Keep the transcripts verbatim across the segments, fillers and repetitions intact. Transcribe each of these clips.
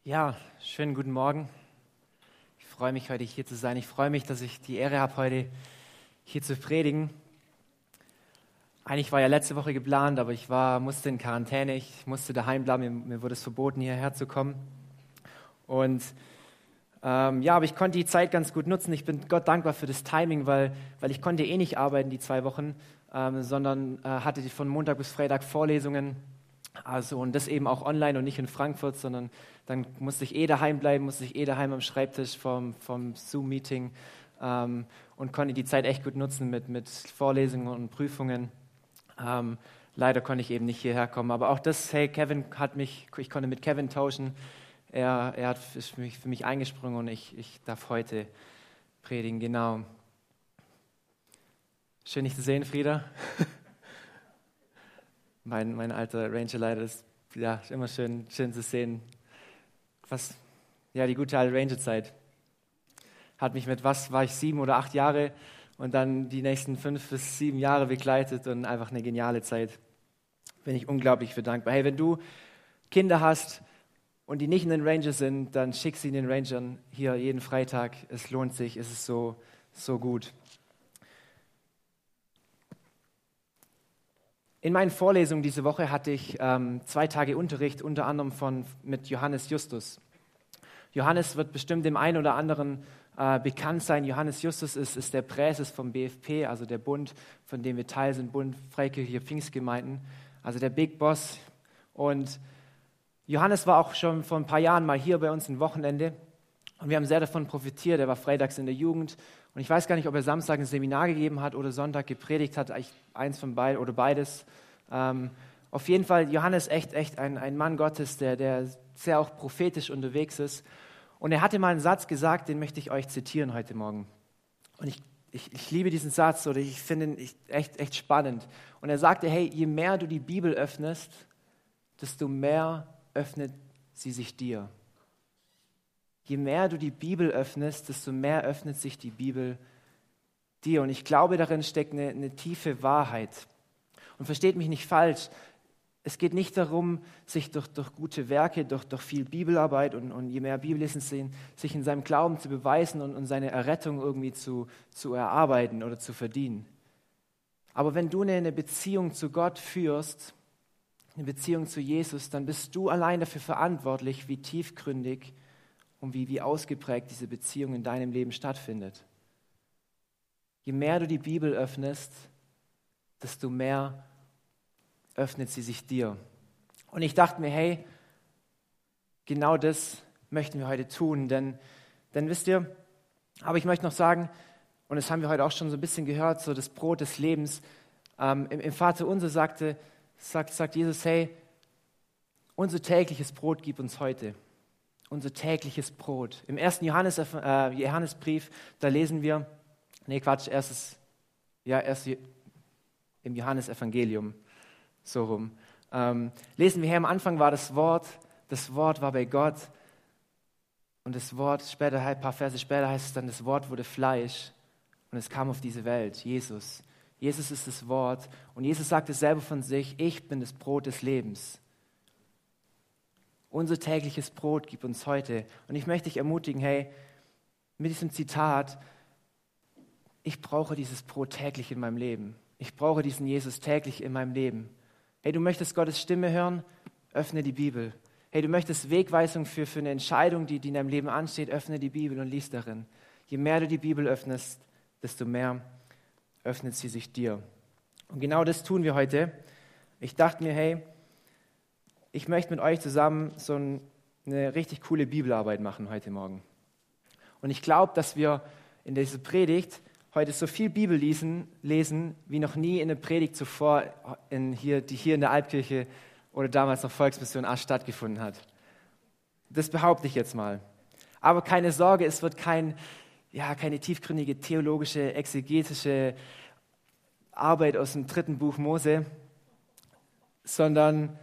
Ja, schönen guten Morgen. Ich freue mich, heute hier zu sein. Ich freue mich, dass ich die Ehre habe, heute hier zu predigen. Eigentlich war ja letzte Woche geplant, aber ich war, musste in Quarantäne. Ich musste daheim bleiben. Mir, mir wurde es verboten, hierher zu kommen. Und ähm, ja, aber ich konnte die Zeit ganz gut nutzen. Ich bin Gott dankbar für das Timing, weil, weil ich konnte eh nicht arbeiten die zwei Wochen, ähm, sondern äh, hatte von Montag bis Freitag Vorlesungen. Also und das eben auch online und nicht in Frankfurt, sondern dann musste ich eh daheim bleiben, musste ich eh daheim am Schreibtisch vom, vom Zoom-Meeting ähm, und konnte die Zeit echt gut nutzen mit, mit Vorlesungen und Prüfungen. Ähm, leider konnte ich eben nicht hierher kommen, aber auch das, hey, Kevin hat mich, ich konnte mit Kevin tauschen, er, er hat für mich, für mich eingesprungen und ich, ich darf heute predigen, genau. Schön, dich zu sehen, Frieda. Mein, mein alter Ranger-Leiter ist ja immer schön, schön zu sehen. Was, ja, die gute alte Ranger-Zeit hat mich mit was, war ich sieben oder acht Jahre und dann die nächsten fünf bis sieben Jahre begleitet und einfach eine geniale Zeit. Bin ich unglaublich für dankbar. Hey, wenn du Kinder hast und die nicht in den Ranger sind, dann schick sie in den Rangern hier jeden Freitag. Es lohnt sich, es ist so, so gut. In meinen Vorlesungen diese Woche hatte ich ähm, zwei Tage Unterricht, unter anderem von, mit Johannes Justus. Johannes wird bestimmt dem einen oder anderen äh, bekannt sein. Johannes Justus ist, ist der Präses vom B F P, also der Bund, von dem wir Teil sind, Bund Freikirchlicher Pfingstgemeinden, also der Big Boss. Und Johannes war auch schon vor ein paar Jahren mal hier bei uns ein Wochenende und wir haben sehr davon profitiert. Er war freitags in der Jugend und ich weiß gar nicht, ob er Samstag ein Seminar gegeben hat oder Sonntag gepredigt hat, eins von beiden oder beides. Ähm, auf jeden Fall, Johannes echt, echt ein, ein Mann Gottes, der, der sehr auch prophetisch unterwegs ist. Und er hatte mal einen Satz gesagt, den möchte ich euch zitieren heute Morgen. Und ich, ich, ich liebe diesen Satz oder ich finde ihn echt, echt spannend. Und er sagte, hey, je mehr du die Bibel öffnest, desto mehr öffnet sie sich dir. Je mehr du die Bibel öffnest, desto mehr öffnet sich die Bibel dir. Und ich glaube, darin steckt eine, eine tiefe Wahrheit. Und versteht mich nicht falsch, es geht nicht darum, sich durch, durch gute Werke, durch, durch viel Bibelarbeit und, und je mehr Bibellesen sehen, sich in seinem Glauben zu beweisen und, und seine Errettung irgendwie zu, zu erarbeiten oder zu verdienen. Aber wenn du eine, eine Beziehung zu Gott führst, eine Beziehung zu Jesus, dann bist du allein dafür verantwortlich, wie tiefgründig und wie, wie ausgeprägt diese Beziehung in deinem Leben stattfindet. Je mehr du die Bibel öffnest, desto mehr öffnet sie sich dir. Und ich dachte mir, hey, genau das möchten wir heute tun, denn, denn wisst ihr, aber ich möchte noch sagen, und das haben wir heute auch schon so ein bisschen gehört, so das Brot des Lebens, ähm, im, im Vater Unser sagte, sagt, sagt Jesus, hey, unser tägliches Brot gib uns heute. Unser tägliches Brot. Im ersten Johannes, äh, Johannesbrief, da lesen wir, nee Quatsch, erstes, ja, erst im Johannesevangelium, so rum, ähm, lesen wir hier, am Anfang war das Wort, das Wort war bei Gott und das Wort, später, ein paar Verse später heißt es dann, das Wort wurde Fleisch und es kam auf diese Welt, Jesus. Jesus ist das Wort und Jesus sagt es selber von sich, ich bin das Brot des Lebens. Unser tägliches Brot gib uns heute. Und ich möchte dich ermutigen, hey, mit diesem Zitat, ich brauche dieses Brot täglich in meinem Leben. Ich brauche diesen Jesus täglich in meinem Leben. Hey, du möchtest Gottes Stimme hören? Öffne die Bibel. Hey, du möchtest Wegweisung für, für eine Entscheidung, die, die in deinem Leben ansteht? Öffne die Bibel und lies darin. Je mehr du die Bibel öffnest, desto mehr öffnet sie sich dir. Und genau das tun wir heute. Ich dachte mir, hey, ich möchte mit euch zusammen so ein, eine richtig coole Bibelarbeit machen heute Morgen. Und ich glaube, dass wir in dieser Predigt heute so viel Bibel lesen, lesen wie noch nie in der Predigt zuvor, in hier, die hier in der Albkirche oder damals noch Volksmission Asch stattgefunden hat. Das behaupte ich jetzt mal. Aber keine Sorge, es wird kein, ja, keine tiefgründige theologische, exegetische Arbeit aus dem dritten Buch Mose, sondern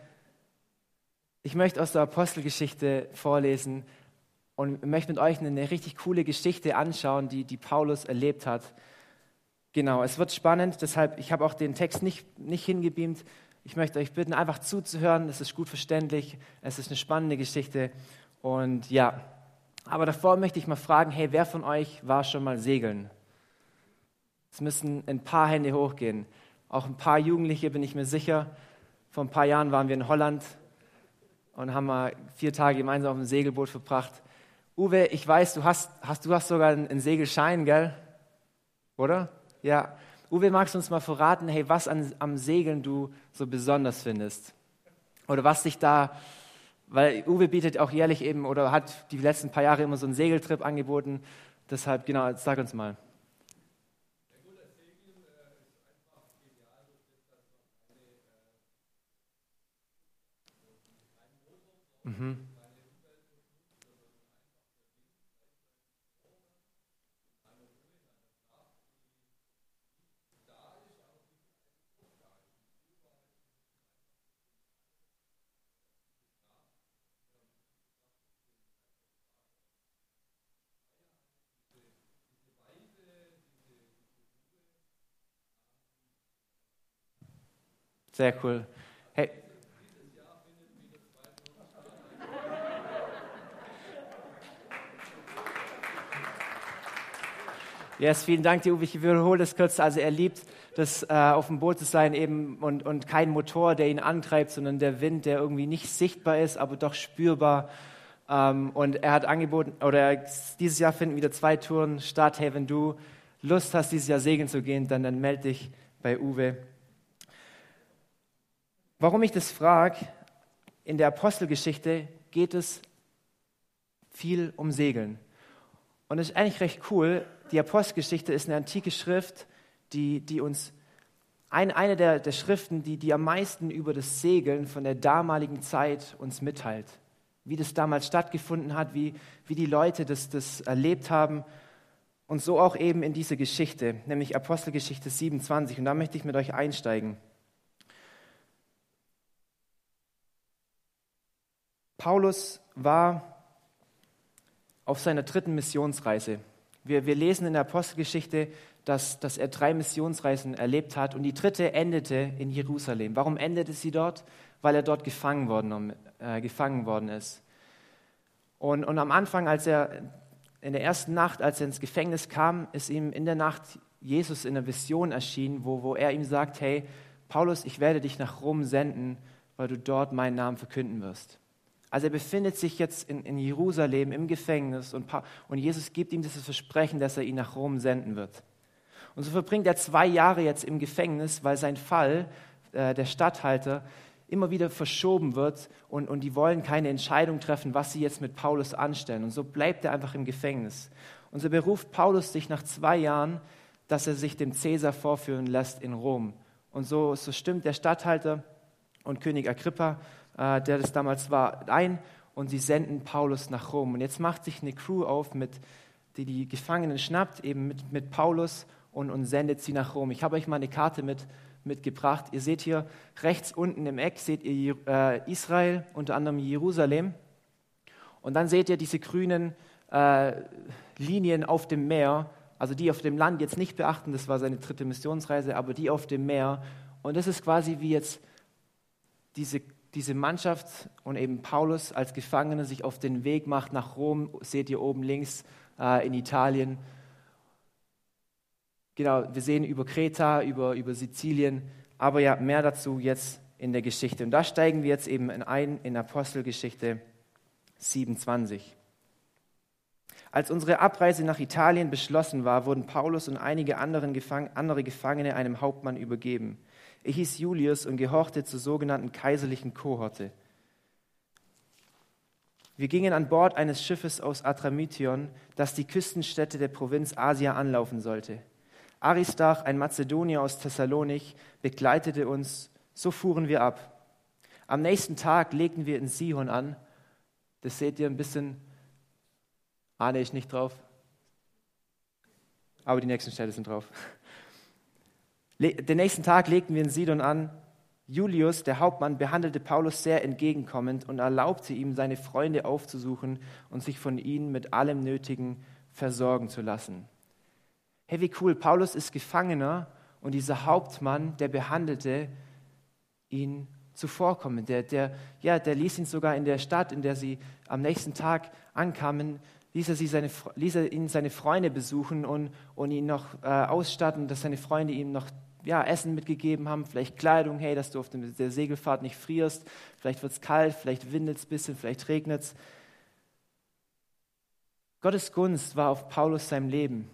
ich möchte aus der Apostelgeschichte vorlesen und möchte mit euch eine richtig coole Geschichte anschauen, die, die Paulus erlebt hat. Genau, es wird spannend, deshalb, ich habe auch den Text nicht, nicht hingebeamt. Ich möchte euch bitten, einfach zuzuhören, es ist gut verständlich, es ist eine spannende Geschichte Und ja, aber davor möchte ich mal fragen, hey, wer von euch war schon mal segeln? Es müssen ein paar Hände hochgehen. Auch ein paar Jugendliche, bin ich mir sicher. Vor ein paar Jahren waren wir in Holland und haben mal vier Tage gemeinsam auf dem Segelboot verbracht. Uwe, ich weiß, du hast, hast, du hast sogar einen Segelschein, gell? Oder? Ja. Uwe, magst du uns mal verraten, hey, was an, am Segeln du so besonders findest? Oder was dich da, weil Uwe bietet auch jährlich eben oder hat die letzten paar Jahre immer so einen Segeltrip angeboten. Deshalb, genau, sag uns mal. Mhm. Sehr cool. Hey, yes, vielen Dank dir, Uwe. Ich wiederhole das kurz. Also er liebt das, äh, auf dem Boot zu sein eben und, und kein Motor, der ihn antreibt, sondern der Wind, der irgendwie nicht sichtbar ist, aber doch spürbar. Ähm, und er hat angeboten, oder dieses Jahr finden wieder zwei Touren statt. Hey, wenn du Lust hast, dieses Jahr segeln zu gehen, dann, dann melde dich bei Uwe. Warum ich das frage, in der Apostelgeschichte geht es viel um Segeln. Und das ist eigentlich recht cool. Die Apostelgeschichte ist eine antike Schrift, die, die uns, ein, eine der, der Schriften, die, die am meisten über das Segeln von der damaligen Zeit uns mitteilt. Wie das damals stattgefunden hat, wie, wie die Leute das, das erlebt haben. Und so auch eben in diese Geschichte, nämlich Apostelgeschichte siebenundzwanzig. Und da möchte ich mit euch einsteigen. Paulus war auf seiner dritten Missionsreise. Wir, wir lesen in der Apostelgeschichte, dass, dass er drei Missionsreisen erlebt hat und die dritte endete in Jerusalem. Warum endete sie dort? Weil er dort gefangen worden, äh, gefangen worden ist. Und, und am Anfang, als er in der ersten Nacht, als er ins Gefängnis kam, ist ihm in der Nacht Jesus in einer Vision erschienen, wo, wo er ihm sagt, hey, Paulus, ich werde dich nach Rom senden, weil du dort meinen Namen verkünden wirst. Also er befindet sich jetzt in, in Jerusalem im Gefängnis und, und Jesus gibt ihm dieses Versprechen, dass er ihn nach Rom senden wird. Und so verbringt er zwei Jahre jetzt im Gefängnis, weil sein Fall, äh, der Statthalter, immer wieder verschoben wird und, und die wollen keine Entscheidung treffen, was sie jetzt mit Paulus anstellen. Und so bleibt er einfach im Gefängnis. Und so beruft Paulus sich nach zwei Jahren, dass er sich dem Cäsar vorführen lässt in Rom. Und so, so stimmt der Statthalter und König Agrippa, äh, der das damals war, ein und sie senden Paulus nach Rom. Und jetzt macht sich eine Crew auf, mit, die die Gefangenen schnappt, eben mit, mit Paulus und, und sendet sie nach Rom. Ich habe euch mal eine Karte mit, mitgebracht. Ihr seht hier rechts unten im Eck, seht ihr äh, Israel, unter anderem Jerusalem. Und dann seht ihr diese grünen äh, Linien auf dem Meer, also die auf dem Land jetzt nicht beachten, das war seine dritte Missionsreise, aber die auf dem Meer. Und das ist quasi wie jetzt diese, diese Mannschaft und eben Paulus als Gefangener sich auf den Weg macht nach Rom, seht ihr oben links äh, in Italien. Genau, wir sehen über Kreta, über, über Sizilien, aber ja, mehr dazu jetzt in der Geschichte. Und da steigen wir jetzt eben ein in Apostelgeschichte siebenundzwanzig. Als unsere Abreise nach Italien beschlossen war, wurden Paulus und einige anderen Gefang- andere Gefangene einem Hauptmann übergeben. Er hieß Julius und gehorchte zur sogenannten kaiserlichen Kohorte. Wir gingen an Bord eines Schiffes aus Adramyttion, das die Küstenstädte der Provinz Asia anlaufen sollte. Aristarch, ein Mazedonier aus Thessalonik, begleitete uns, so fuhren wir ab. Am nächsten Tag legten wir in Sihon an. Das seht ihr ein bisschen, ahne ich nicht drauf, aber die nächsten Städte sind drauf. Den nächsten Tag legten wir in Sidon an. Julius, der Hauptmann, behandelte Paulus sehr entgegenkommend und erlaubte ihm, seine Freunde aufzusuchen und sich von ihnen mit allem Nötigen versorgen zu lassen. Hey, wie cool, Paulus ist Gefangener und dieser Hauptmann, der behandelte ihn zuvorkommen. Der, der, ja, der ließ ihn sogar in der Stadt, in der sie am nächsten Tag ankamen, ließ er, sie seine, ließ er ihn seine Freunde besuchen und, und ihn noch äh, ausstatten, dass seine Freunde ihm noch ja, Essen mitgegeben haben, vielleicht Kleidung, hey, dass du auf der Segelfahrt nicht frierst, vielleicht wird es kalt, vielleicht windet es ein bisschen, vielleicht regnet es. Gottes Gunst war auf Paulus seinem Leben.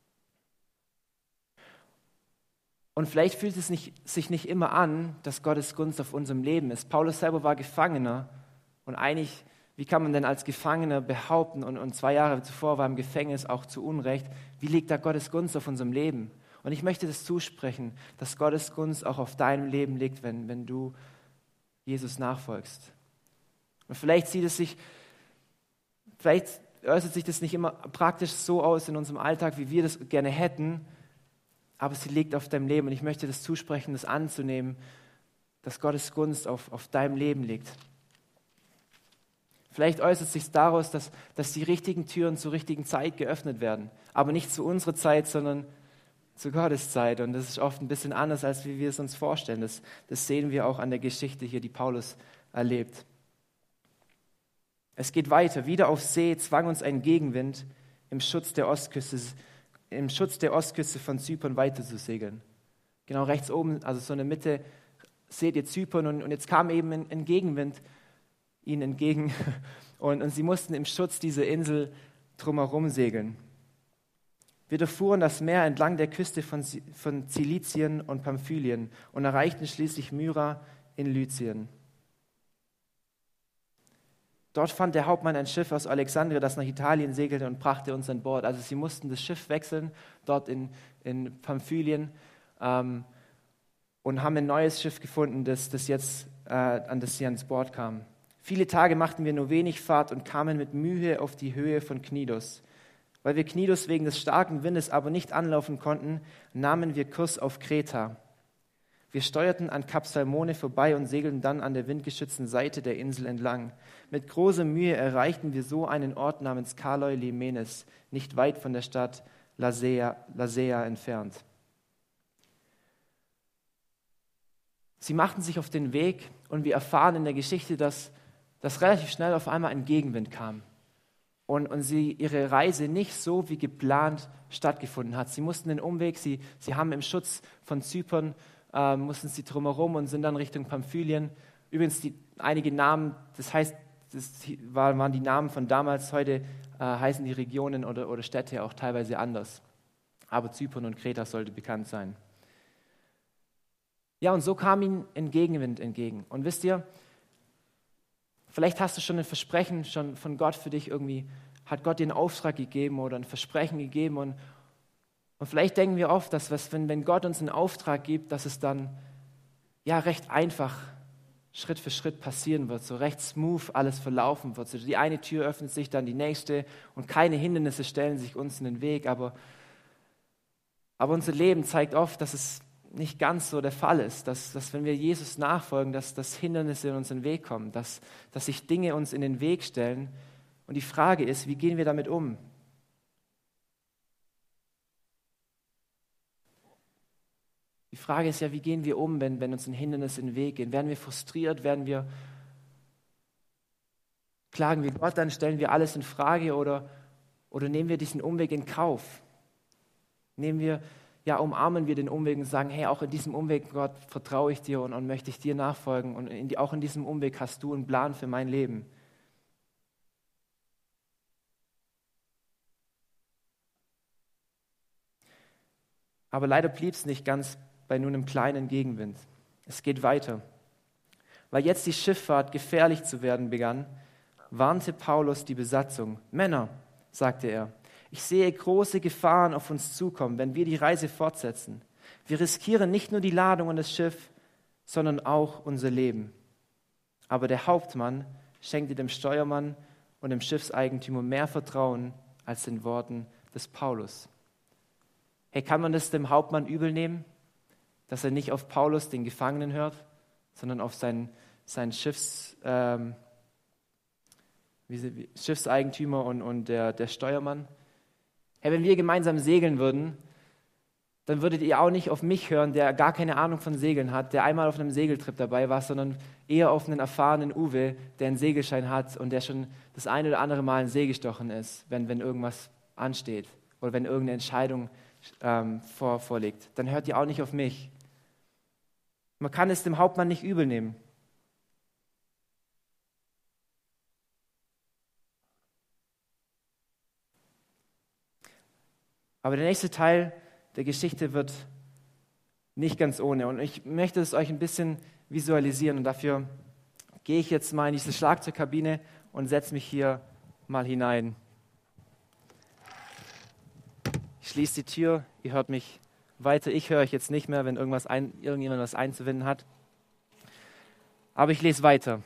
Und vielleicht fühlt es nicht, sich nicht immer an, dass Gottes Gunst auf unserem Leben ist. Paulus selber war Gefangener und eigentlich, wie kann man denn als Gefangener behaupten, und, und zwei Jahre zuvor war er im Gefängnis auch zu Unrecht, wie liegt da Gottes Gunst auf unserem Leben? Und ich möchte das zusprechen, dass Gottes Gunst auch auf deinem Leben liegt, wenn, wenn du Jesus nachfolgst. Und vielleicht sieht es sich, vielleicht äußert sich das nicht immer praktisch so aus in unserem Alltag, wie wir das gerne hätten, aber sie liegt auf deinem Leben und ich möchte das zusprechen, das anzunehmen, dass Gottes Gunst auf, auf deinem Leben liegt. Vielleicht äußert es sich daraus, dass, dass die richtigen Türen zur richtigen Zeit geöffnet werden, aber nicht zu unserer Zeit, sondern zu Gottes Zeit. Und das ist oft ein bisschen anders, als wie wir es uns vorstellen. Das, das sehen wir auch an der Geschichte hier, die Paulus erlebt. Es geht weiter. Wieder auf See zwang uns ein Gegenwind, im Schutz der Ostküste im Schutz der Ostküste von Zypern weiter zu segeln. Genau rechts oben, also so in der Mitte, seht ihr Zypern und, und jetzt kam eben ein, ein Gegenwind ihnen entgegen und, und sie mussten im Schutz dieser Insel drumherum segeln. Wir durchfuhren das Meer entlang der Küste von, von Zilizien und Pamphylien und erreichten schließlich Myra in Lycien. Dort fand der Hauptmann ein Schiff aus Alexandria, das nach Italien segelte und brachte uns an Bord. Also sie mussten das Schiff wechseln, dort in, in Pamphylien, ähm, und haben ein neues Schiff gefunden, das, das jetzt, äh, an das sie ans Bord kamen. Viele Tage machten wir nur wenig Fahrt und kamen mit Mühe auf die Höhe von Knidos. Weil wir Knidos wegen des starken Windes aber nicht anlaufen konnten, nahmen wir Kurs auf Kreta. Wir steuerten an Kap Salmone vorbei und segelten dann an der windgeschützten Seite der Insel entlang. Mit großer Mühe erreichten wir so einen Ort namens Kaloi Limenes, nicht weit von der Stadt Lasea, Lasea entfernt. Sie machten sich auf den Weg und wir erfahren in der Geschichte, dass, dass relativ schnell auf einmal ein Gegenwind kam und, und sie ihre Reise nicht so wie geplant stattgefunden hat. Sie mussten den Umweg, sie, sie haben im Schutz von Zypern äh, mussten sie drumherum und sind dann Richtung Pamphylien. Übrigens die, einige Namen, das heißt, das waren die Namen von damals, heute äh, heißen die Regionen oder, oder Städte auch teilweise anders. Aber Zypern und Kreta sollte bekannt sein. Ja, und so kam ihnen ein Gegenwind entgegen. Und wisst ihr, vielleicht hast du schon ein Versprechen schon von Gott für dich irgendwie, hat Gott dir einen Auftrag gegeben oder ein Versprechen gegeben. Und, und vielleicht denken wir oft, dass was, wenn, wenn Gott uns einen Auftrag gibt, dass es dann ja recht einfach Schritt für Schritt passieren wird, so recht smooth alles verlaufen wird. So die eine Tür öffnet sich, dann die nächste und keine Hindernisse stellen sich uns in den Weg. Aber, aber unser Leben zeigt oft, dass es nicht ganz so der Fall ist, dass, dass wenn wir Jesus nachfolgen, dass, dass Hindernisse in unseren Weg kommen, dass, dass sich Dinge uns in den Weg stellen. Und die Frage ist, wie gehen wir damit um? Die Frage ist ja, wie gehen wir um, wenn, wenn uns ein Hindernis in den Weg geht? Werden wir frustriert? Werden wir, klagen wir Gott an? Stellen wir alles in Frage? Oder, oder nehmen wir diesen Umweg in Kauf? Nehmen wir Ja, umarmen wir den Umweg und sagen, hey, auch in diesem Umweg, Gott, vertraue ich dir und, und möchte ich dir nachfolgen. Und in die, auch in diesem Umweg hast du einen Plan für mein Leben. Aber leider blieb es nicht ganz bei nur einem kleinen Gegenwind. Es geht weiter. Weil jetzt die Schifffahrt gefährlich zu werden begann, warnte Paulus die Besatzung. Männer, sagte er, ich sehe große Gefahren auf uns zukommen, wenn wir die Reise fortsetzen. Wir riskieren nicht nur die Ladung und das Schiff, sondern auch unser Leben. Aber der Hauptmann schenkte dem Steuermann und dem Schiffseigentümer mehr Vertrauen als den Worten des Paulus. Hey, kann man das dem Hauptmann übel nehmen, dass er nicht auf Paulus, den Gefangenen, hört, sondern auf seinen, seinen Schiffs, ähm, wie, Schiffseigentümer und, und der, der Steuermann? Hey, wenn wir gemeinsam segeln würden, dann würdet ihr auch nicht auf mich hören, der gar keine Ahnung von Segeln hat, der einmal auf einem Segeltrip dabei war, sondern eher auf einen erfahrenen Uwe, der einen Segelschein hat und der schon das eine oder andere Mal in See gestochen ist, wenn, wenn irgendwas ansteht oder wenn irgendeine Entscheidung ähm, vor, vorliegt. Dann hört ihr auch nicht auf mich. Man kann es dem Hauptmann nicht übel nehmen. Aber der nächste Teil der Geschichte wird nicht ganz ohne. Und ich möchte es euch ein bisschen visualisieren. Und dafür gehe ich jetzt mal in diese Schlagzeugkabine und setze mich hier mal hinein. Ich schließe die Tür, ihr hört mich weiter. Ich höre euch jetzt nicht mehr, wenn irgendwas ein, irgendjemand was einzuwenden hat. Aber ich lese weiter.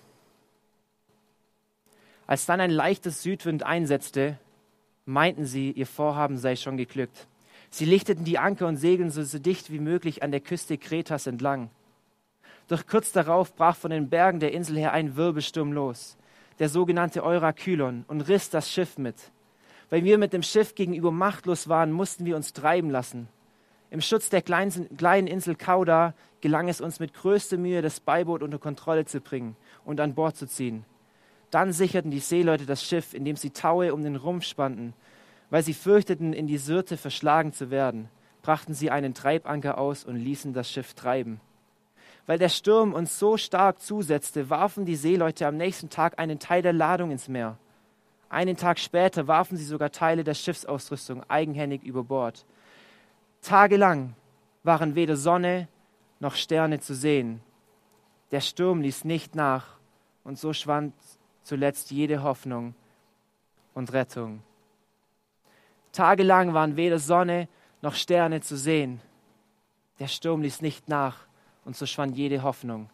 Als dann ein leichtes Südwind einsetzte, meinten sie, ihr Vorhaben sei schon geglückt. Sie lichteten die Anker und segeln so, so dicht wie möglich an der Küste Kretas entlang. Doch kurz darauf brach von den Bergen der Insel her ein Wirbelsturm los, der sogenannte Eurakylon, und riss das Schiff mit. Weil wir mit dem Schiff gegenüber machtlos waren, mussten wir uns treiben lassen. Im Schutz der kleinen, kleinen Insel Cauda gelang es uns mit größter Mühe, das Beiboot unter Kontrolle zu bringen und an Bord zu ziehen. Dann sicherten die Seeleute das Schiff, indem sie Taue um den Rumpf spannten. Weil sie fürchteten, in die Syrte verschlagen zu werden, brachten sie einen Treibanker aus und ließen das Schiff treiben. Weil der Sturm uns so stark zusetzte, warfen die Seeleute am nächsten Tag einen Teil der Ladung ins Meer. Einen Tag später warfen sie sogar Teile der Schiffsausrüstung eigenhändig über Bord. Tagelang waren weder Sonne noch Sterne zu sehen. Der Sturm ließ nicht nach und so schwand zuletzt jede Hoffnung und Rettung. Tagelang waren weder Sonne noch Sterne zu sehen. Der Sturm ließ nicht nach und so schwand jede Hoffnung.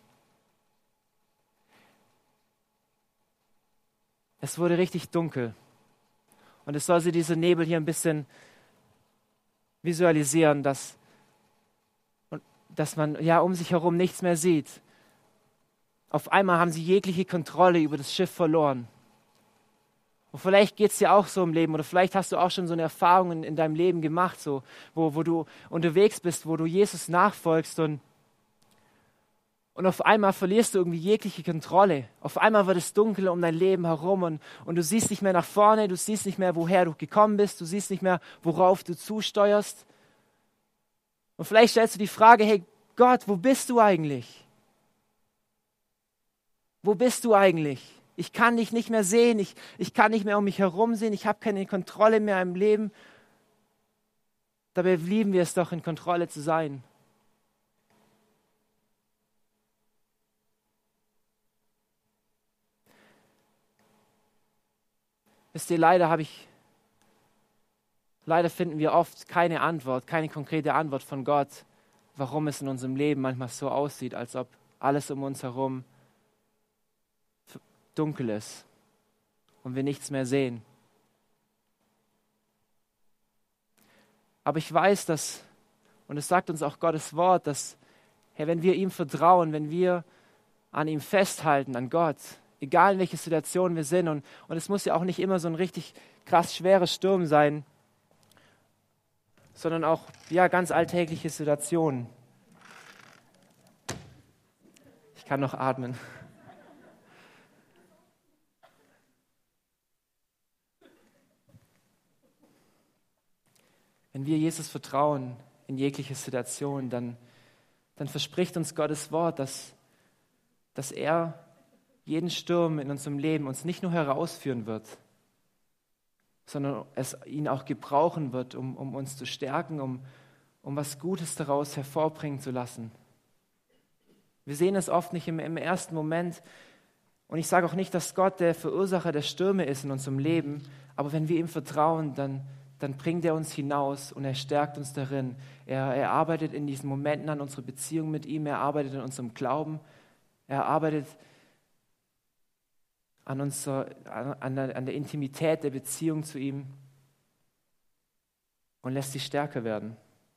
Es wurde richtig dunkel. Und es soll sie dieser Nebel hier ein bisschen visualisieren, dass, dass man ja um sich herum nichts mehr sieht. Auf einmal haben sie jegliche Kontrolle über das Schiff verloren. Und vielleicht geht es dir auch so im Leben oder vielleicht hast du auch schon so eine Erfahrung in, in deinem Leben gemacht, so, wo, wo du unterwegs bist, wo du Jesus nachfolgst und, und auf einmal verlierst du irgendwie jegliche Kontrolle. Auf einmal wird es dunkel um dein Leben herum und, und du siehst nicht mehr nach vorne, du siehst nicht mehr, woher du gekommen bist, du siehst nicht mehr, worauf du zusteuerst. Und vielleicht stellst du die Frage, hey Gott, wo bist du eigentlich? Wo bist du eigentlich? Ich kann dich nicht mehr sehen, ich, ich kann nicht mehr um mich herum sehen, ich habe keine Kontrolle mehr im Leben. Dabei lieben wir es doch, in Kontrolle zu sein. Wisst ihr, leider habe ich, leider finden wir oft keine Antwort, keine konkrete Antwort von Gott, warum es in unserem Leben manchmal so aussieht, als ob alles um uns herum dunkel ist und wir nichts mehr sehen. Aber ich weiß, dass, und es sagt uns auch Gottes Wort, dass, hey, wenn wir ihm vertrauen, wenn wir an ihm festhalten, an Gott, egal in welcher Situation wir sind, und, und es muss ja auch nicht immer so ein richtig krass schwerer Sturm sein, sondern auch ja, ganz alltägliche Situationen. Ich kann noch atmen. Wenn wir Jesus vertrauen in jegliche Situation, dann, dann verspricht uns Gottes Wort, dass, dass er jeden Sturm in unserem Leben uns nicht nur herausführen wird, sondern es ihn auch gebrauchen wird, um, um uns zu stärken, um, um was Gutes daraus hervorbringen zu lassen. Wir sehen es oft nicht im, im ersten Moment. Und ich sage auch nicht, dass Gott der Verursacher der Stürme ist in unserem Leben, aber wenn wir ihm vertrauen, dann dann bringt er uns hinaus und er stärkt uns darin. Er, er arbeitet in diesen Momenten an unserer Beziehung mit ihm, er arbeitet an unserem Glauben, er arbeitet an, unserer, an, der, an der Intimität der Beziehung zu ihm und lässt sie stärker werden.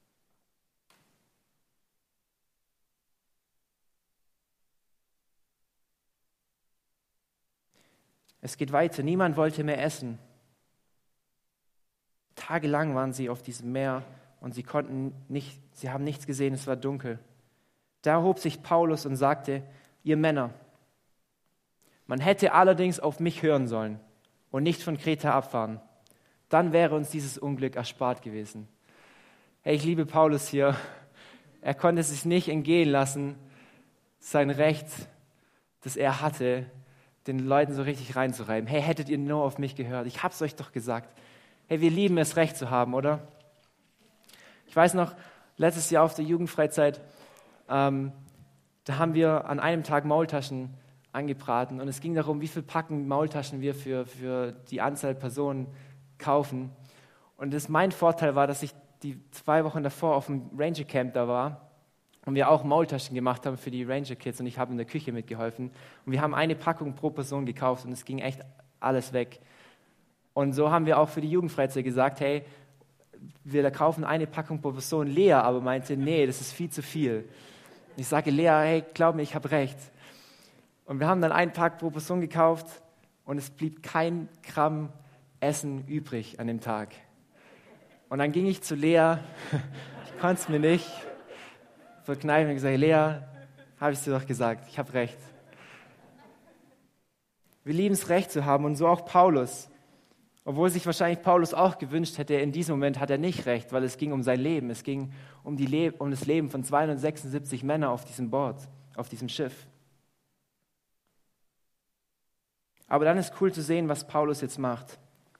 Es geht weiter, niemand wollte mehr essen. Tagelang waren sie auf diesem Meer und sie konnten nicht, sie haben nichts gesehen, es war dunkel. Da erhob sich Paulus und sagte, ihr Männer, man hätte allerdings auf mich hören sollen und nicht von Kreta abfahren. Dann wäre uns dieses Unglück erspart gewesen. Hey, ich liebe Paulus hier. Er konnte es sich nicht entgehen lassen, sein Recht, das er hatte, den Leuten so richtig reinzureiben. Hey, hättet ihr nur auf mich gehört? Ich hab's euch doch gesagt. Hey, wir lieben es, Recht zu haben, oder? Ich weiß noch, letztes Jahr auf der Jugendfreizeit, ähm, da haben wir an einem Tag Maultaschen angebraten und es ging darum, wie viel Packen Maultaschen wir für, für die Anzahl Personen kaufen. Und das mein Vorteil war, dass ich die zwei Wochen davor auf dem Ranger Camp da war und wir auch Maultaschen gemacht haben für die Ranger Kids und ich habe in der Küche mitgeholfen. Und wir haben eine Packung pro Person gekauft und es ging echt alles weg. Und so haben wir auch für die Jugendfreizeit gesagt, hey, wir kaufen eine Packung pro Person. Lea aber meinte, nee, das ist viel zu viel. Ich sage, Lea, hey, glaub mir, ich habe recht. Und wir haben dann einen Pack pro Person gekauft und es blieb kein Gramm Essen übrig an dem Tag. Und dann ging ich zu Lea, ich konnte es mir nicht verkneifen und gesagt, Lea, habe ich es dir doch gesagt, ich habe recht. Wir lieben es, Recht zu haben und so auch Paulus. Obwohl sich wahrscheinlich Paulus auch gewünscht hätte, in diesem Moment hat er nicht recht, weil es ging um sein Leben. Es ging um, die Le- um das Leben von zweihundertsechsundsiebzig Männern auf diesem Boot, auf diesem Schiff. Aber dann ist cool zu sehen, was Paulus jetzt macht.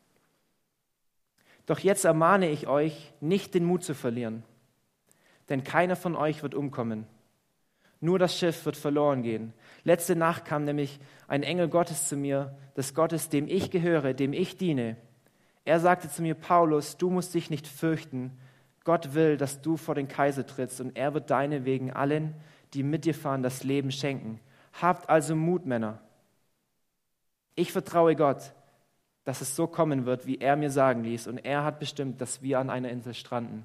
Doch jetzt ermahne ich euch, nicht den Mut zu verlieren, denn keiner von euch wird umkommen. Nur das Schiff wird verloren gehen. Letzte Nacht kam nämlich ein Engel Gottes zu mir, des Gottes, dem ich gehöre, dem ich diene. Er sagte zu mir, Paulus, du musst dich nicht fürchten. Gott will, dass du vor den Kaiser trittst und er wird deine wegen allen, die mit dir fahren, das Leben schenken. Habt also Mut, Männer. Ich vertraue Gott, dass es so kommen wird, wie er mir sagen ließ und er hat bestimmt, dass wir an einer Insel stranden.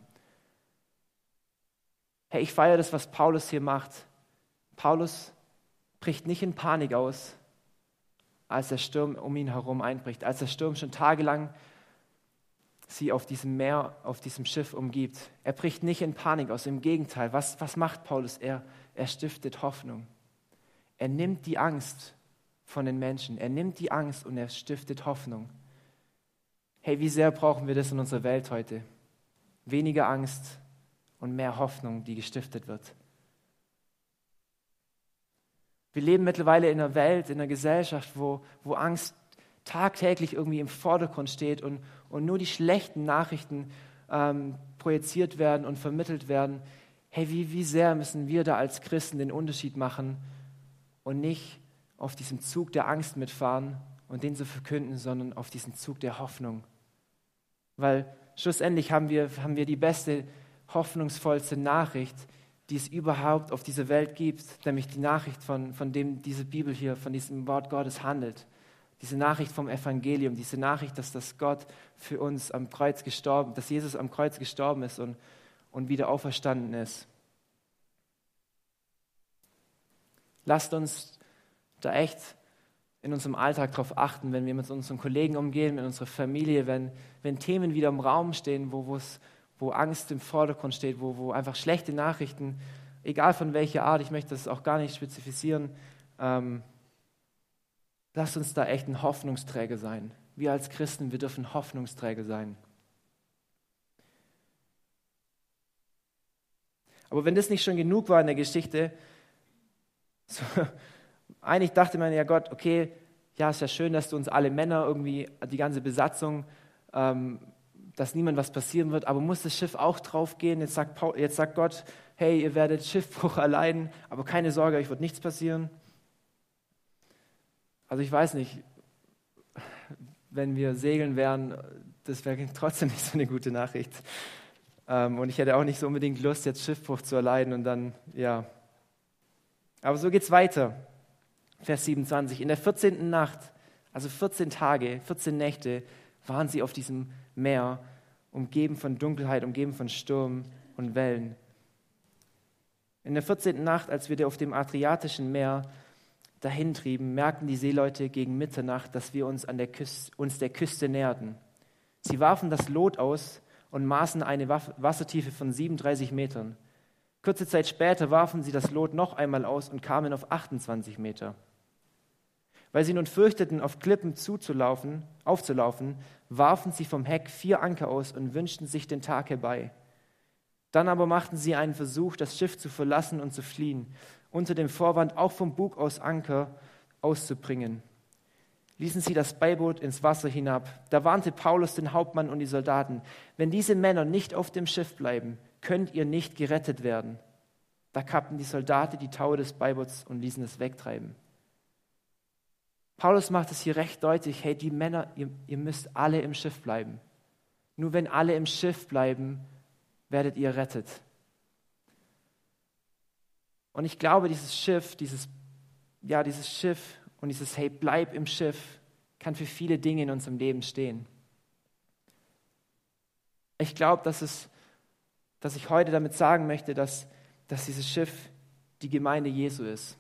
Hey, ich feiere das, was Paulus hier macht. Paulus bricht nicht in Panik aus, als der Sturm um ihn herum einbricht, als der Sturm schon tagelang sie auf diesem Meer, auf diesem Schiff umgibt. Er bricht nicht in Panik aus, im Gegenteil. Was, was macht Paulus? Er, er stiftet Hoffnung. Er nimmt die Angst von den Menschen. Er nimmt die Angst und er stiftet Hoffnung. Hey, wie sehr brauchen wir das in unserer Welt heute? Weniger Angst und mehr Hoffnung, die gestiftet wird. Wir leben mittlerweile in einer Welt, in einer Gesellschaft, wo, wo Angst tagtäglich irgendwie im Vordergrund steht und, und nur die schlechten Nachrichten ähm, projiziert werden und vermittelt werden. Hey, wie, wie sehr müssen wir da als Christen den Unterschied machen und nicht auf diesem Zug der Angst mitfahren und den zu verkünden, sondern auf diesen Zug der Hoffnung. Weil schlussendlich haben wir, haben wir die beste, hoffnungsvollste Nachricht, die es überhaupt auf dieser Welt gibt, nämlich die Nachricht, von, von dem diese Bibel hier, von diesem Wort Gottes handelt. Diese Nachricht vom Evangelium, diese Nachricht, dass das Gott für uns am Kreuz gestorben, dass Jesus am Kreuz gestorben ist und, und wieder auferstanden ist. Lasst uns da echt in unserem Alltag darauf achten, wenn wir mit unseren Kollegen umgehen, mit unserer Familie, wenn, wenn Themen wieder im Raum stehen, wo es wo Angst im Vordergrund steht, wo, wo einfach schlechte Nachrichten, egal von welcher Art, ich möchte das auch gar nicht spezifizieren, ähm, lasst uns da echt ein Hoffnungsträger sein. Wir als Christen, wir dürfen Hoffnungsträger sein. Aber wenn das nicht schon genug war in der Geschichte, so, eigentlich dachte man ja Gott, okay, ja, ist ja schön, dass du uns alle Männer irgendwie, die ganze Besatzung, ähm, dass niemand was passieren wird, aber muss das Schiff auch draufgehen? Jetzt sagt, Paul, jetzt sagt Gott, hey, ihr werdet Schiffbruch erleiden, aber keine Sorge, euch wird nichts passieren. Also ich weiß nicht, wenn wir segeln wären, das wäre trotzdem nicht so eine gute Nachricht. Ähm, und ich hätte auch nicht so unbedingt Lust, jetzt Schiffbruch zu erleiden und dann, ja. Aber so geht's weiter. Vers siebenundzwanzig. In der vierzehnten Nacht, also vierzehn Tage, vierzehn Nächte, waren sie auf diesem Meer, umgeben von Dunkelheit, umgeben von Sturm und Wellen. In der vierzehnten Nacht, als wir auf dem Adriatischen Meer dahintrieben, merkten die Seeleute gegen Mitternacht, dass wir uns, an der Küste, uns der Küste näherten. Sie warfen das Lot aus und maßen eine Wassertiefe von siebenunddreißig Metern. Kurze Zeit später warfen sie das Lot noch einmal aus und kamen auf achtundzwanzig Meter. Weil sie nun fürchteten, auf Klippen zuzulaufen, aufzulaufen, warfen sie vom Heck vier Anker aus und wünschten sich den Tag herbei. Dann aber machten sie einen Versuch, das Schiff zu verlassen und zu fliehen, unter dem Vorwand, auch vom Bug aus Anker auszubringen. Ließen sie das Beiboot ins Wasser hinab. Da warnte Paulus den Hauptmann und die Soldaten: Wenn diese Männer nicht auf dem Schiff bleiben, könnt ihr nicht gerettet werden. Da kappten die Soldaten die Taue des Beiboots und ließen es wegtreiben. Paulus macht es hier recht deutlich: Hey, die Männer, ihr, ihr müsst alle im Schiff bleiben. Nur wenn alle im Schiff bleiben, werdet ihr rettet. Und ich glaube, dieses Schiff, dieses, ja, dieses Schiff und dieses Hey, bleib im Schiff, kann für viele Dinge in unserem Leben stehen. Ich glaube, dass es, dass ich heute damit sagen möchte, dass, dass dieses Schiff die Gemeinde Jesu ist.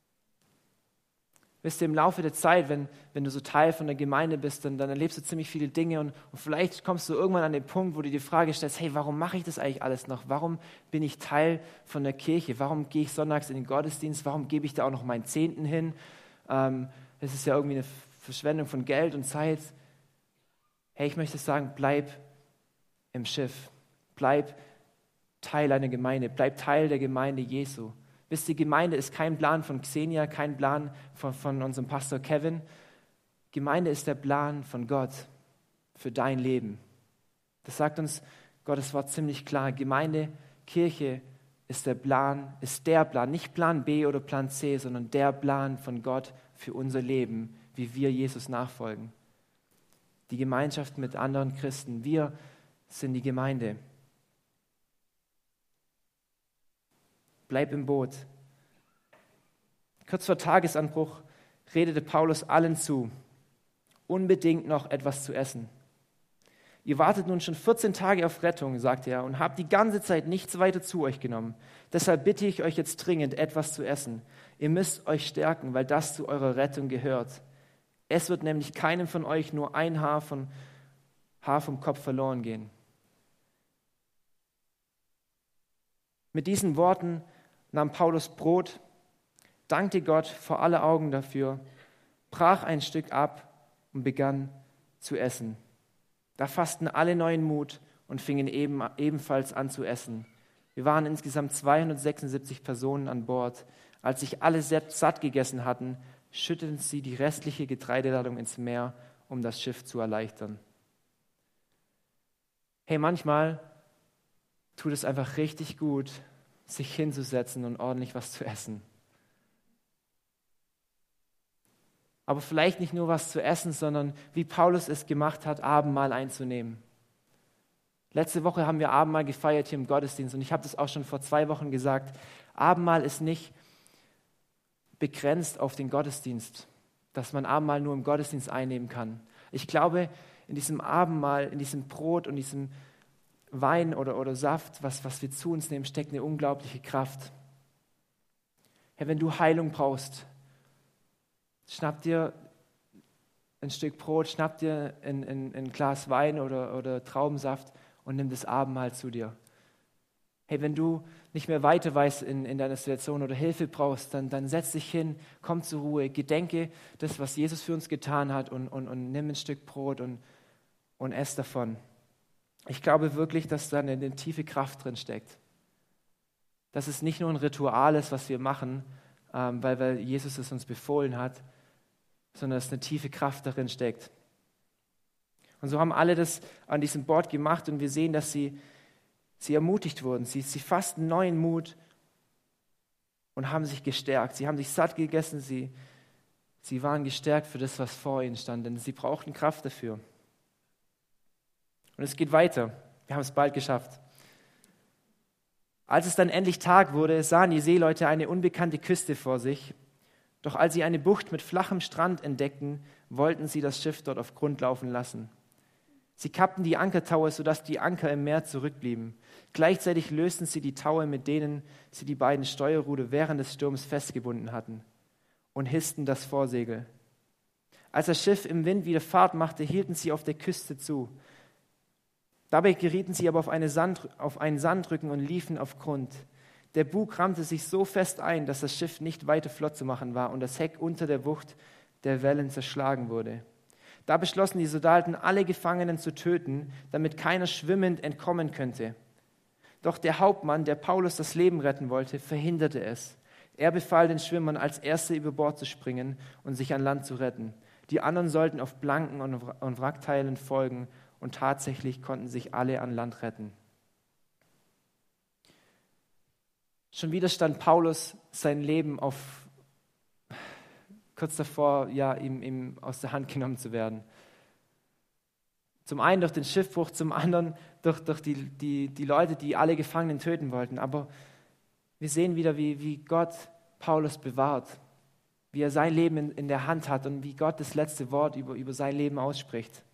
Wisst ihr, im Laufe der Zeit, wenn, wenn du so Teil von der Gemeinde bist, dann, dann erlebst du ziemlich viele Dinge und, und vielleicht kommst du irgendwann an den Punkt, wo du die Frage stellst: Hey, warum mache ich das eigentlich alles noch? Warum bin ich Teil von der Kirche? Warum gehe ich sonntags in den Gottesdienst? Warum gebe ich da auch noch meinen Zehnten hin? Ähm, es ist ja irgendwie eine Verschwendung von Geld und Zeit. Hey, ich möchte sagen, bleib im Schiff. Bleib Teil einer Gemeinde. Bleib Teil der Gemeinde Jesu. Wisst ihr, Gemeinde ist kein Plan von Xenia, kein Plan von, von unserem Pastor Kevin. Gemeinde ist der Plan von Gott für dein Leben. Das sagt uns Gottes Wort ziemlich klar. Gemeinde, Kirche ist der Plan, ist der Plan, nicht Plan B oder Plan C, sondern der Plan von Gott für unser Leben, wie wir Jesus nachfolgen. Die Gemeinschaft mit anderen Christen, wir sind die Gemeinde. Bleib im Boot. Kurz vor Tagesanbruch redete Paulus allen zu, unbedingt noch etwas zu essen. Ihr wartet nun schon vierzehn Tage auf Rettung, sagte er, und habt die ganze Zeit nichts weiter zu euch genommen. Deshalb bitte ich euch jetzt dringend, etwas zu essen. Ihr müsst euch stärken, weil das zu eurer Rettung gehört. Es wird nämlich keinem von euch nur ein Haar, von, Haar vom Kopf verloren gehen. Mit diesen Worten nahm Paulus Brot, dankte Gott vor aller Augen dafür, brach ein Stück ab und begann zu essen. Da fassten alle neuen Mut und fingen eben, ebenfalls an zu essen. Wir waren insgesamt zweihundertsechsundsiebzig Personen an Bord. Als sich alle satt gegessen hatten, schütteten sie die restliche Getreideladung ins Meer, um das Schiff zu erleichtern. Hey, manchmal tut es einfach richtig gut, sich hinzusetzen und ordentlich was zu essen. Aber vielleicht nicht nur was zu essen, sondern wie Paulus es gemacht hat, Abendmahl einzunehmen. Letzte Woche haben wir Abendmahl gefeiert hier im Gottesdienst und ich habe das auch schon vor zwei Wochen gesagt. Abendmahl ist nicht begrenzt auf den Gottesdienst, dass man Abendmahl nur im Gottesdienst einnehmen kann. Ich glaube, in diesem Abendmahl, in diesem Brot und diesem Wein oder, oder Saft, was, was wir zu uns nehmen, steckt eine unglaubliche Kraft. Herr, wenn du Heilung brauchst, schnapp dir ein Stück Brot, schnapp dir ein, ein, ein Glas Wein oder, oder Traubensaft und nimm das Abendmahl zu dir. Hey, wenn du nicht mehr weiter weißt in, in deiner Situation oder Hilfe brauchst, dann, dann setz dich hin, komm zur Ruhe, gedenke das, was Jesus für uns getan hat und, und, und nimm ein Stück Brot und, und ess davon. Ich glaube wirklich, dass da eine, eine tiefe Kraft drin steckt. Dass es nicht nur ein Ritual ist, was wir machen, ähm, weil, weil Jesus es uns befohlen hat, sondern dass eine tiefe Kraft darin steckt. Und so haben alle das an diesem Bord gemacht und wir sehen, dass sie, sie ermutigt wurden. Sie, sie fassten neuen Mut und haben sich gestärkt. Sie haben sich satt gegessen, sie, sie waren gestärkt für das, was vor ihnen stand, denn sie brauchten Kraft dafür. Und es geht weiter. Wir haben es bald geschafft. Als es dann endlich Tag wurde, sahen die Seeleute eine unbekannte Küste vor sich. Doch als sie eine Bucht mit flachem Strand entdeckten, wollten sie das Schiff dort auf Grund laufen lassen. Sie kappten die Ankertaue, sodass die Anker im Meer zurückblieben. Gleichzeitig lösten sie die Taue, mit denen sie die beiden Steuerruder während des Sturms festgebunden hatten, und hissten das Vorsegel. Als das Schiff im Wind wieder Fahrt machte, hielten sie auf der Küste zu. Dabei gerieten sie aber auf, eine Sand, auf einen Sandrücken und liefen auf Grund. Der Bug rammte sich so fest ein, dass das Schiff nicht weiter flott zu machen war und das Heck unter der Wucht der Wellen zerschlagen wurde. Da beschlossen die Soldaten, alle Gefangenen zu töten, damit keiner schwimmend entkommen könnte. Doch der Hauptmann, der Paulus das Leben retten wollte, verhinderte es. Er befahl den Schwimmern, als Erste über Bord zu springen und sich an Land zu retten. Die anderen sollten auf Planken und Wrackteilen folgen und tatsächlich konnten sich alle an Land retten. Schon wieder stand Paulus sein Leben auf, kurz davor, ja, ihm, ihm aus der Hand genommen zu werden. Zum einen durch den Schiffbruch, zum anderen durch, durch die, die, die Leute, die alle Gefangenen töten wollten. Aber wir sehen wieder, wie, wie Gott Paulus bewahrt, wie er sein Leben in, in der Hand hat und wie Gott das letzte Wort über, über sein Leben ausspricht.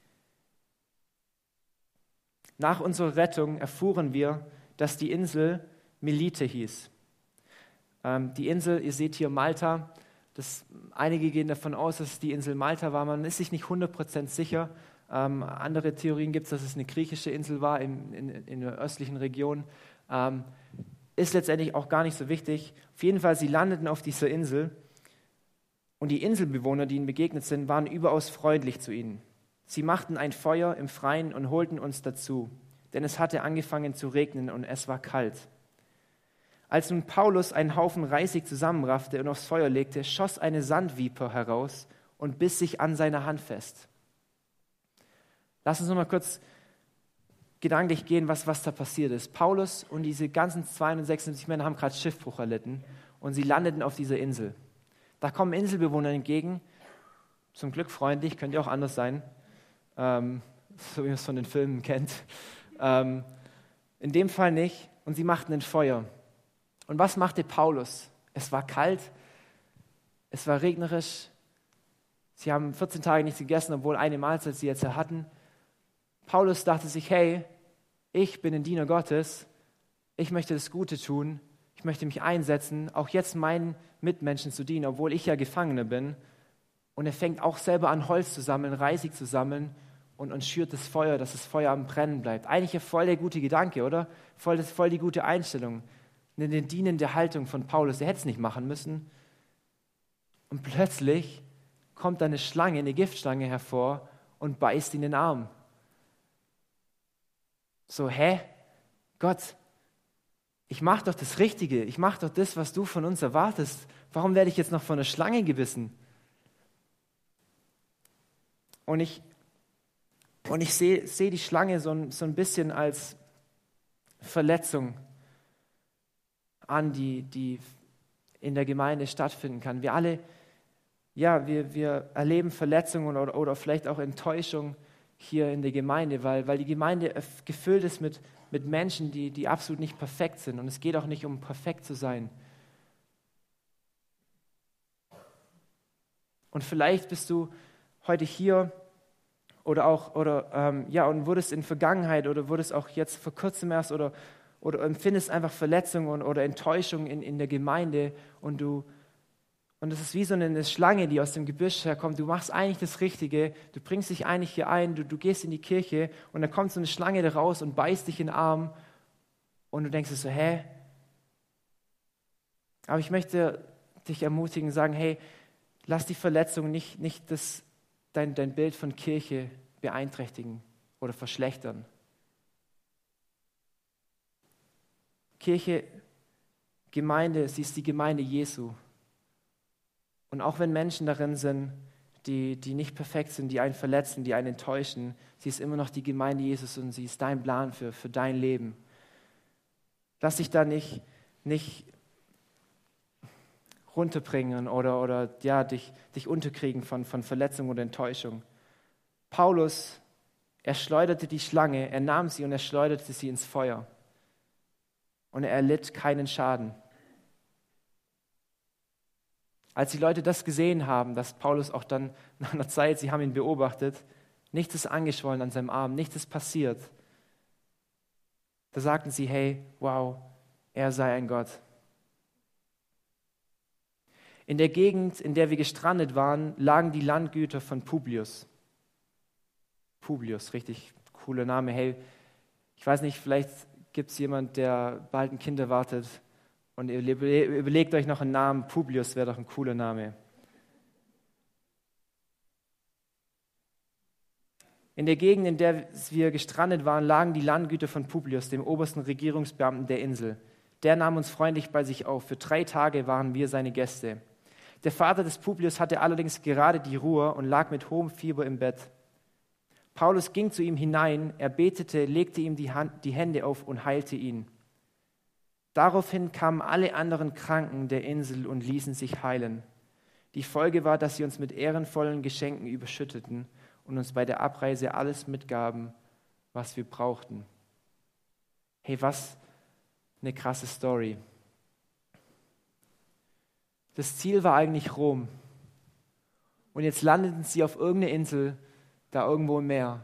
Nach unserer Rettung erfuhren wir, dass die Insel Melite hieß. Ähm, die Insel, ihr seht hier Malta, das, einige gehen davon aus, dass es die Insel Malta war. Man ist sich nicht hundert Prozent sicher. Ähm, andere Theorien gibt es, dass es eine griechische Insel war in, in, in der östlichen Region. Ähm, ist letztendlich auch gar nicht so wichtig. Auf jeden Fall, sie landeten auf dieser Insel und die Inselbewohner, die ihnen begegnet sind, waren überaus freundlich zu ihnen. Sie machten ein Feuer im Freien und holten uns dazu, denn es hatte angefangen zu regnen und es war kalt. Als nun Paulus einen Haufen Reisig zusammenraffte und aufs Feuer legte, schoss eine Sandviper heraus und biss sich an seiner Hand fest. Lass uns noch mal kurz gedanklich gehen, was, was da passiert ist. Paulus und diese ganzen zweihundertsechsundsiebzig Männer haben gerade Schiffbruch erlitten und sie landeten auf dieser Insel. Da kommen Inselbewohner entgegen, zum Glück freundlich, könnte ja auch anders sein, ähm, so wie man es von den Filmen kennt. Ähm, in dem Fall nicht, und sie machten ein Feuer. Und was machte Paulus? Es war kalt, es war regnerisch, sie haben vierzehn Tage nichts gegessen, obwohl eine Mahlzeit sie jetzt hatten. Paulus dachte sich, hey, ich bin ein Diener Gottes, ich möchte das Gute tun, ich möchte mich einsetzen, auch jetzt meinen Mitmenschen zu dienen, obwohl ich ja Gefangener bin. Und er fängt auch selber an, Holz zu sammeln, Reisig zu sammeln und, und schürt das Feuer, dass das Feuer am Brennen bleibt. Eigentlich ja voll der gute Gedanke, oder? Voll, das, voll die gute Einstellung. Eine dienende Haltung von Paulus. Er hätte es nicht machen müssen. Und plötzlich kommt da eine Schlange, eine Giftschlange hervor und beißt ihn in den Arm. So, hä? Gott, ich mache doch das Richtige. Ich mache doch das, was du von uns erwartest. Warum werde ich jetzt noch von einer Schlange gebissen? Und ich, und ich sehe seh die Schlange so ein, so ein bisschen als Verletzung an, die, die in der Gemeinde stattfinden kann. Wir alle, ja, wir, wir erleben Verletzungen oder, oder vielleicht auch Enttäuschung hier in der Gemeinde, weil, weil die Gemeinde gefüllt ist mit, mit Menschen, die, die absolut nicht perfekt sind. Und es geht auch nicht um perfekt zu sein. Und vielleicht bist du heute hier oder auch, oder, ähm, ja, und wurdest in Vergangenheit oder wurdest auch jetzt vor kurzem erst oder oder empfindest einfach Verletzungen oder Enttäuschung in, in der Gemeinde und du und es ist wie so eine Schlange, die aus dem Gebüsch herkommt. Du machst eigentlich das Richtige, du bringst dich eigentlich hier ein, du, du gehst in die Kirche und dann kommt so eine Schlange da raus und beißt dich in den Arm und du denkst dir so, hä? Aber ich möchte dich ermutigen, sagen, hey, lass die Verletzung nicht, nicht das, dein, dein Bild von Kirche beeinträchtigen oder verschlechtern. Kirche, Gemeinde, sie ist die Gemeinde Jesu. Und auch wenn Menschen darin sind, die, die nicht perfekt sind, die einen verletzen, die einen enttäuschen, sie ist immer noch die Gemeinde Jesus und sie ist dein Plan für, für dein Leben. Lass dich da nicht, nicht runterbringen oder, oder ja, dich, dich unterkriegen von, von Verletzung oder Enttäuschung. Paulus, er schleuderte die Schlange, er nahm sie und er schleuderte sie ins Feuer. Und er erlitt keinen Schaden. Als die Leute das gesehen haben, dass Paulus auch dann nach einer Zeit, sie haben ihn beobachtet, nichts ist angeschwollen an seinem Arm, nichts ist passiert. Da sagten sie, hey, wow, er sei ein Gott. In der Gegend, in der wir gestrandet waren, lagen die Landgüter von Publius. Publius, richtig cooler Name. Hey, ich weiß nicht, vielleicht gibt es jemand, der bald ein Kind erwartet und ihr überlegt euch noch einen Namen. Publius wäre doch ein cooler Name. In der Gegend, in der wir gestrandet waren, lagen die Landgüter von Publius, dem obersten Regierungsbeamten der Insel. Der nahm uns freundlich bei sich auf. Für drei Tage waren wir seine Gäste. Der Vater des Publius hatte allerdings gerade die Ruhe und lag mit hohem Fieber im Bett. Paulus ging zu ihm hinein, er betete, legte ihm die, Hand, die Hände auf und heilte ihn. Daraufhin kamen alle anderen Kranken der Insel und ließen sich heilen. Die Folge war, dass sie uns mit ehrenvollen Geschenken überschütteten und uns bei der Abreise alles mitgaben, was wir brauchten. Hey, was eine krasse Story. Das Ziel war eigentlich Rom. Und jetzt landeten sie auf irgendeiner Insel, da irgendwo im Meer.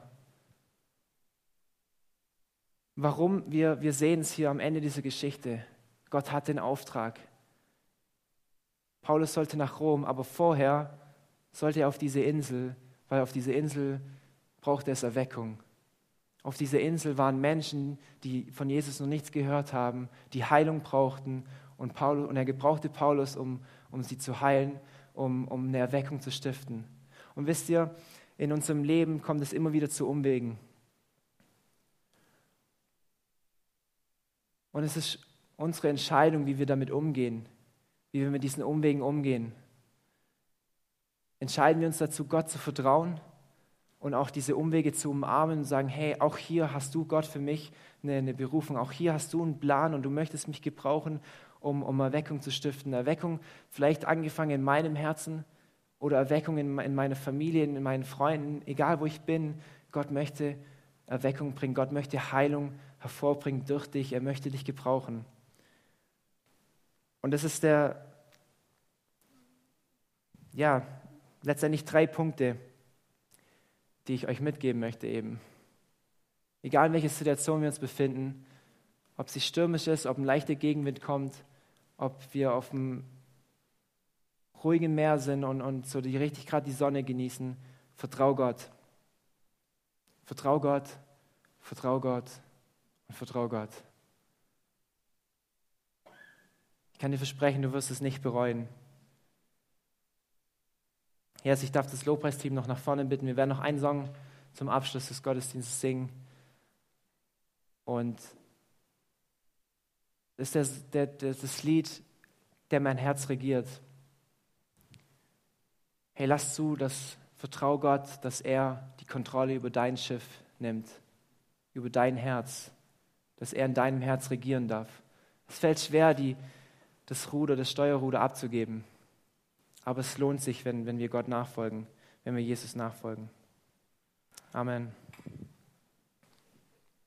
Warum? Wir, wir sehen es hier am Ende dieser Geschichte. Gott hat den Auftrag. Paulus sollte nach Rom, aber vorher sollte er auf diese Insel, weil auf diese Insel brauchte es Erweckung. Auf dieser Insel waren Menschen, die von Jesus noch nichts gehört haben, die Heilung brauchten und, Paulus, und er gebrauchte Paulus, um, um sie zu heilen, um, um eine Erweckung zu stiften. Und wisst ihr, in unserem Leben kommt es immer wieder zu Umwegen. Und es ist unsere Entscheidung, wie wir damit umgehen, wie wir mit diesen Umwegen umgehen. Entscheiden wir uns dazu, Gott zu vertrauen und auch diese Umwege zu umarmen und sagen, hey, auch hier hast du, Gott, für mich eine, eine Berufung, auch hier hast du einen Plan und du möchtest mich gebrauchen, um, um Erweckung zu stiften. Erweckung vielleicht angefangen in meinem Herzen oder Erweckung in, in meiner Familie, in meinen Freunden, egal wo ich bin. Gott möchte Erweckung bringen, Gott möchte Heilung hervorbringen durch dich, er möchte dich gebrauchen. Und das ist der, ja, letztendlich drei Punkte, die ich euch mitgeben möchte eben. Egal in welcher Situation wir uns befinden, ob sie stürmisch ist, ob ein leichter Gegenwind kommt, ob wir auf einem ruhigen Meer sind und, und so die, richtig gerade die Sonne genießen, vertrau Gott. Vertrau Gott, vertrau Gott und vertrau Gott. Ich kann dir versprechen, du wirst es nicht bereuen. Jesus, ich darf das Lobpreisteam noch nach vorne bitten. Wir werden noch einen Song zum Abschluss des Gottesdienstes singen. Und das ist das, der, das, das Lied, der mein Herz regiert. Hey, lass zu, dass vertrau Gott, dass er die Kontrolle über dein Schiff nimmt, über dein Herz, dass er in deinem Herz regieren darf. Es fällt schwer, die, das Ruder, das Steuerruder abzugeben. Aber es lohnt sich, wenn, wenn wir Gott nachfolgen, wenn wir Jesus nachfolgen. Amen.